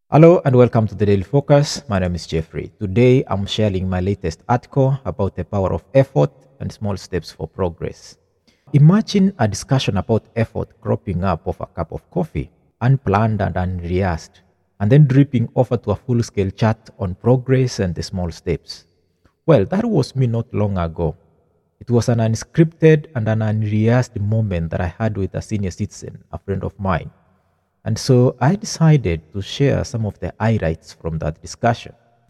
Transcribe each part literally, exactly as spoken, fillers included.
Hello and welcome to the Daily Focus. My name is Jeffrey. Today I'm sharing my latest article about the power of effort and small steps for progress. Imagine a discussion about effort cropping up of a cup of coffee, unplanned and unrehearsed, and then dripping over to a full scale chat on progress and the small steps. Well, that was me not long ago. It was an unscripted and an unrehearsed moment that I had with a senior citizen, a friend of mine. And so I decided to share some of the highlights from that discussion.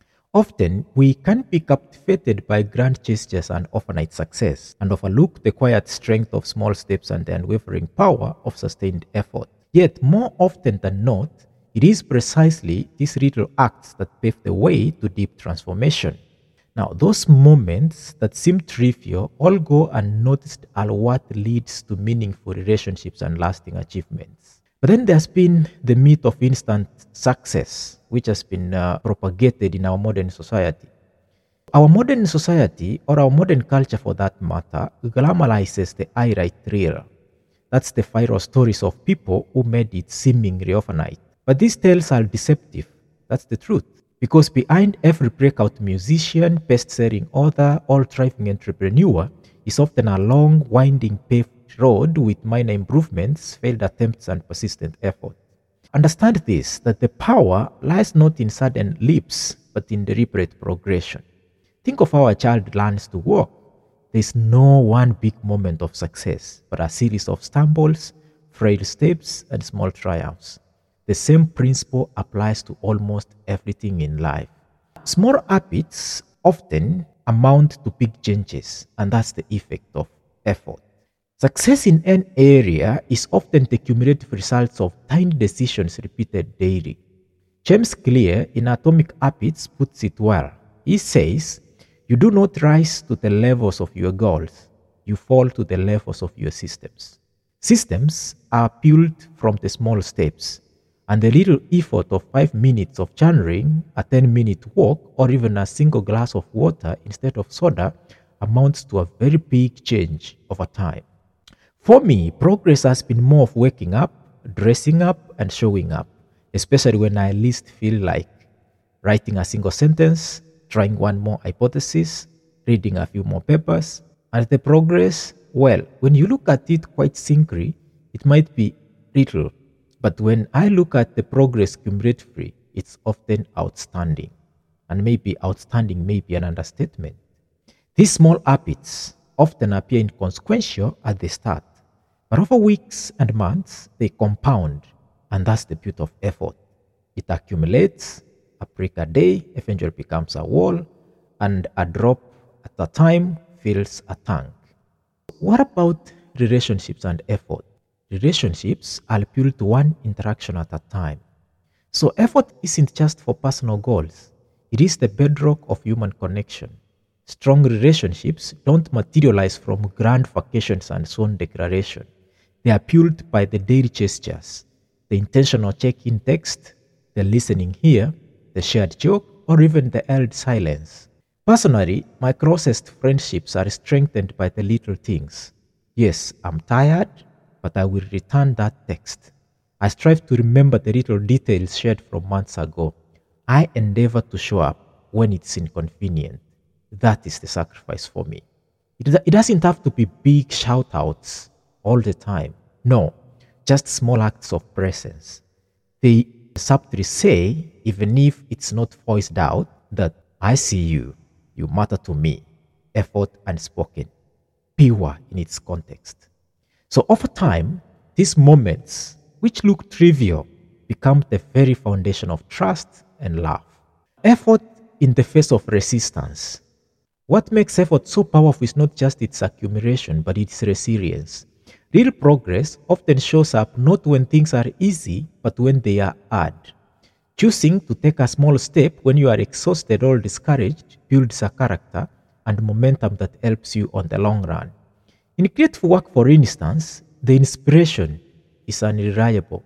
Often, we can be captivated by grand gestures and overnight success and overlook the quiet strength of small steps and the unwavering power of sustained effort. Yet, more often than not, it is precisely these little acts that pave the way to deep transformation. Now, those moments that seem trivial all go unnoticed are what leads to meaningful relationships and lasting achievements. But then there's been the myth of instant success, which has been uh, propagated in our modern society. Our modern society, or our modern culture for that matter, glamorizes the highlight reel. That's the viral stories of people who made it seemingly overnight. But these tales are deceptive. That's the truth. Because behind every breakout musician, best selling author, or thriving entrepreneur is often a long, winding, paved road with minor improvements, failed attempts, and persistent effort. Understand this, that the power lies not in sudden leaps, but in deliberate progression. Think of how a child learns to walk. There is no one big moment of success, but a series of stumbles, frail steps, and small triumphs. The same principle applies to almost everything in life. Small habits often amount to big changes, and that's the effect of effort. Success in an area is often the cumulative results of tiny decisions repeated daily. James Clear in Atomic Habits puts it well. He says, "You do not rise to the levels of your goals, you fall to the levels of your systems." Systems are built from the small steps, and the little effort of five minutes of journaling, a ten minute walk, or even a single glass of water instead of soda amounts to a very big change over time. For me, progress has been more of waking up, dressing up, and showing up, especially when I least feel like writing a single sentence, trying one more hypothesis, reading a few more papers. And the progress, well, when you look at it quite simply, it might be little. But when I look at the progress cumulatively, it's often outstanding. And maybe outstanding may be an understatement. These small habits often appear inconsequential at the start, but over weeks and months, they compound, and that's the beauty of effort. It accumulates, a brick a day eventually becomes a wall, and a drop at a time fills a tank. What about relationships and effort? Relationships are built one interaction at a time. So effort isn't just for personal goals. It is the bedrock of human connection. Strong relationships don't materialize from grand vacations and sworn declaration. They are built by the daily gestures, the intentional check-in text, the listening here, the shared joke, or even the held silence. Personally, my closest friendships are strengthened by the little things. Yes, I'm tired, but I will return that text. I strive to remember the little details shared from months ago. I endeavor to show up when it's inconvenient. That is the sacrifice for me. It, it doesn't have to be big shout outs all the time. No, just small acts of presence. They subtly say, even if it's not voiced out, that I see you, you matter to me, effort unspoken, pure in its context. So over time, these moments, which look trivial, become the very foundation of trust and love. Effort in the face of resistance. What makes effort so powerful is not just its accumulation, but its resilience. Real progress often shows up not when things are easy, but when they are hard. Choosing to take a small step when you are exhausted or discouraged builds a character and momentum that helps you on the long run. In creative work, for instance, the inspiration is unreliable.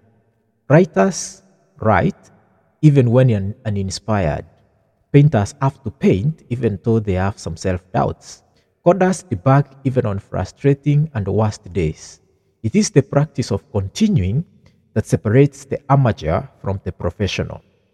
Writers write even when un- uninspired. Painters have to paint even though they have some self-doubts. Coders debug even on frustrating and worst days. It is the practice of continuing that separates the amateur from the professional.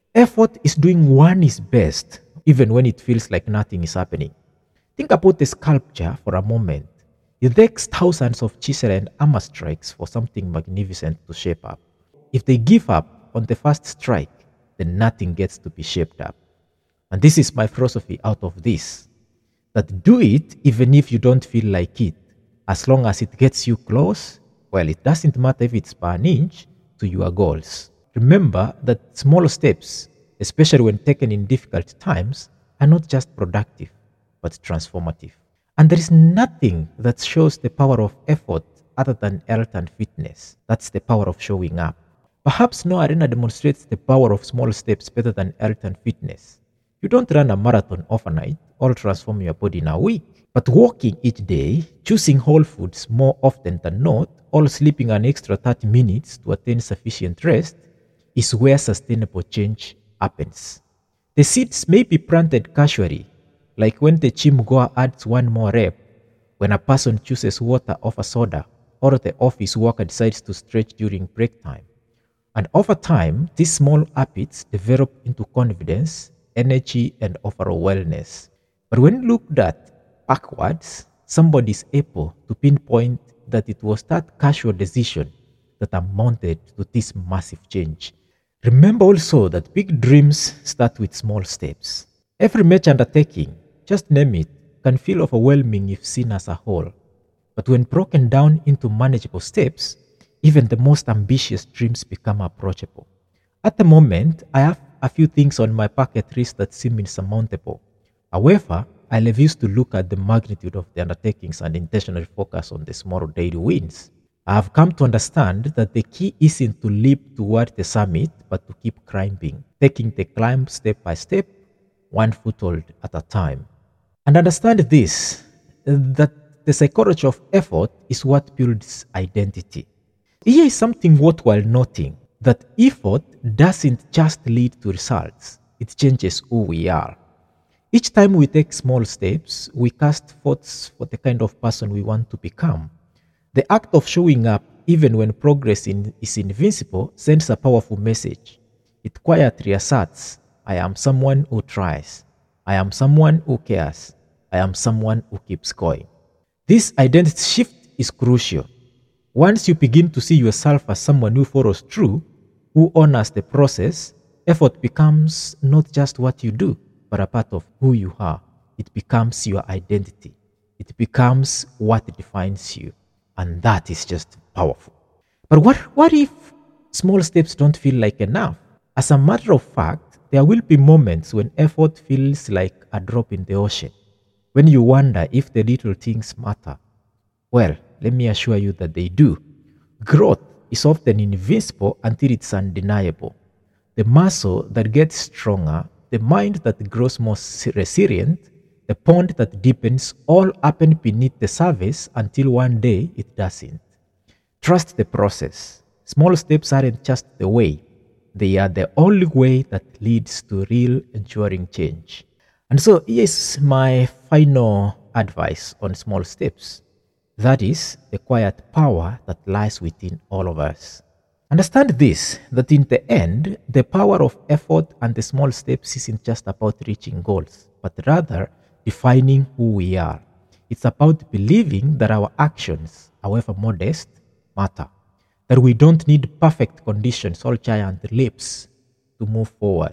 Effort is doing one is best, even when it feels like nothing is happening. Think about a sculpture for a moment. It takes thousands of chisel and hammer strikes for something magnificent to shape up. If they give up on the first strike, then nothing gets to be shaped up. And this is my philosophy out of this. That do it even if you don't feel like it. As long as it gets you close, well, it doesn't matter if it's by an inch to your goals. Remember that small steps, especially when taken in difficult times, are not just productive, but transformative. And there is nothing that shows the power of effort other than health and fitness. That's the power of showing up. Perhaps no arena demonstrates the power of small steps better than health and fitness. You don't run a marathon overnight or transform your body in a week. But walking each day, choosing whole foods more often than not, or sleeping an extra thirty minutes to attain sufficient rest is where sustainable change happens. The seeds may be planted casually, like when the gym goer adds one more rep, when a person chooses water over soda, or the office worker decides to stretch during break time. And over time, these small habits develop into confidence, energy, and overall wellness. But when looked at backwards, somebody is able to pinpoint that it was that casual decision that amounted to this massive change. Remember also that big dreams start with small steps. Every major undertaking, just name it, can feel overwhelming if seen as a whole. But when broken down into manageable steps, even the most ambitious dreams become approachable. At the moment, I have a few things on my bucket list that seem insurmountable. However, I refuse to look at the magnitude of the undertakings and intentionally focus on the small daily wins. I have come to understand that the key isn't to leap toward the summit, but to keep climbing, taking the climb step by step, one foothold at a time. And understand this, that the psychology of effort is what builds identity. Here is something worthwhile noting, that effort doesn't just lead to results, it changes who we are. Each time we take small steps, we cast votes for the kind of person we want to become. The act of showing up, even when progress in, is invincible, sends a powerful message. It quietly asserts, I am someone who tries. I am someone who cares. I am someone who keeps going. This identity shift is crucial. Once you begin to see yourself as someone who follows through, who honors the process, effort becomes not just what you do, but a part of who you are. It becomes your identity. It becomes what defines you. And that is just powerful. But what, what if small steps don't feel like enough? As a matter of fact, there will be moments when effort feels like a drop in the ocean, when you wonder if the little things matter. Well, let me assure you that they do. Growth is often invincible until it's undeniable. The muscle that gets stronger, the mind that grows more resilient, the pond that deepens, all happen beneath the surface until one day it doesn't. Trust the process. Small steps aren't just the way. They are the only way that leads to real enduring change. And so here's my final advice on small steps. That is the quiet power that lies within all of us. Understand this, that in the end, the power of effort and the small steps isn't just about reaching goals, but rather defining who we are. It's about believing that our actions, however modest, matter. That we don't need perfect conditions or giant leaps to move forward.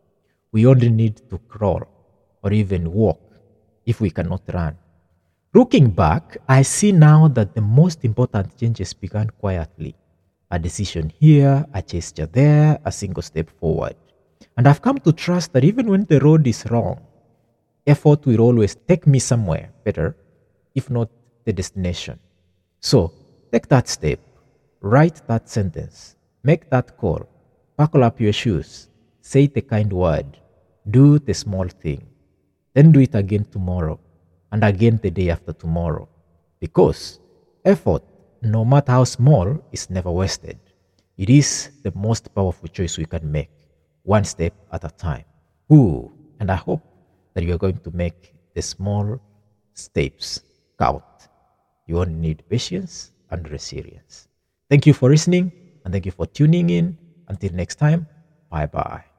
We only need to crawl or even walk if we cannot run. Looking back, I see now that the most important changes began quietly. A decision here, a gesture there, a single step forward. And I've come to trust that even when the road is wrong, effort will always take me somewhere better, if not the destination. So, take that step, write that sentence, make that call, buckle up your shoes, say the kind word, do the small thing, then do it again tomorrow, and again the day after tomorrow. Because effort, no matter how small, is never wasted. It is the most powerful choice we can make, one step at a time. Ooh, and I hope that you are going to make the small steps count. You only need patience and resilience. Thank you for listening, and thank you for tuning in. Until next time, bye-bye.